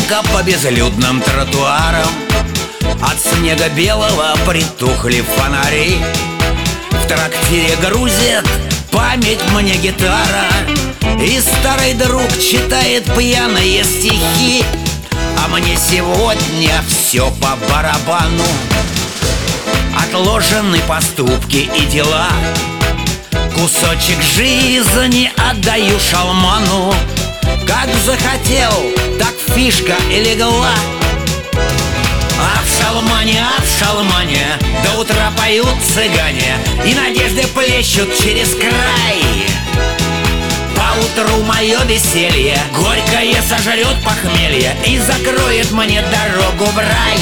Однако по безлюдным тротуарам от снега белого притухли фонари. В трактире грузит память мне гитара, и старый друг читает пьяные стихи. А мне сегодня все по барабану. Отложены поступки и дела, кусочек жизни отдаю шалману. Как захотел, так фишка и легла. А в шалмане до утра поют цыгане, и надежды плещут через край. Поутру мое веселье горькое сожрет похмелье и закроет мне дорогу в рай.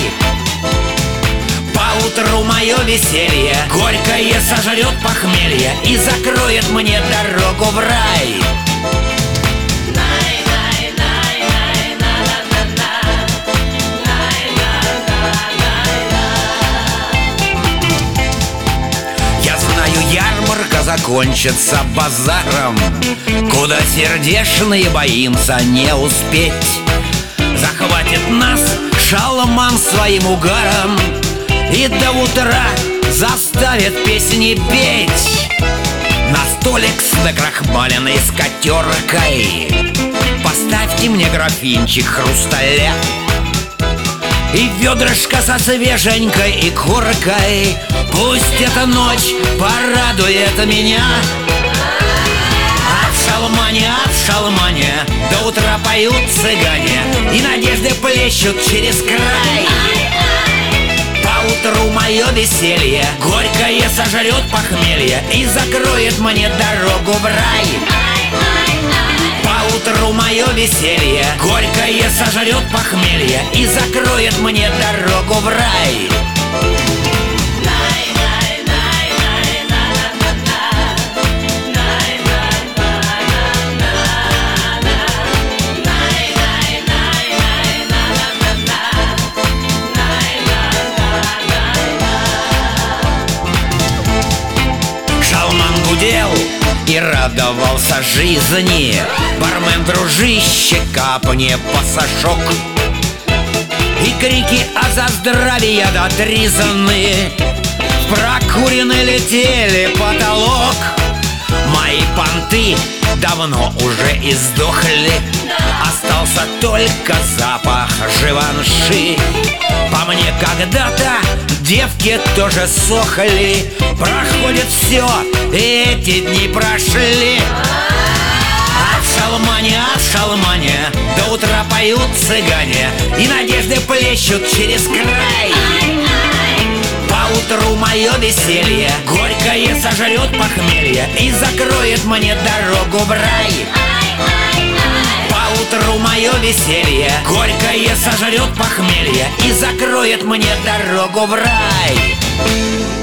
Поутру мое веселье горькое сожрет похмелье и закроет мне дорогу в рай. Ярмарка закончится базаром, куда сердечные боимся не успеть. Захватит нас шалман своим угаром и до утра заставит песни петь. На столик с накрахмаленной скатеркой поставьте мне графинчик хрусталя и ведрышко со свеженькой и коркой. Пусть эта ночь порадует меня. А в шалмане до утра поют цыгане, и надежды плещут через край. Поутру мое веселье горькое сожрет похмелье и закроет мне дорогу в рай. Поутру мое веселье горькое сожрет похмелье и закроет мне дорогу в рай. Шалман гудел и радовался жизни. Бармен, дружище, капни пасашок. И крики за здравие дотризаны в прокуренный летели потолок. Мои понты давно уже издохли, остался только запах живанши. По мне когда-то девки тоже сохли. Проходит все, и эти дни прошли. А в шалмане до утра поют цыгане, и надежды плещут через край. Поутру мое веселье горькое сожрет похмелье и закроет мне дорогу в рай. Поутру мое веселье горькое сожрет похмелье и закроет мне дорогу в рай.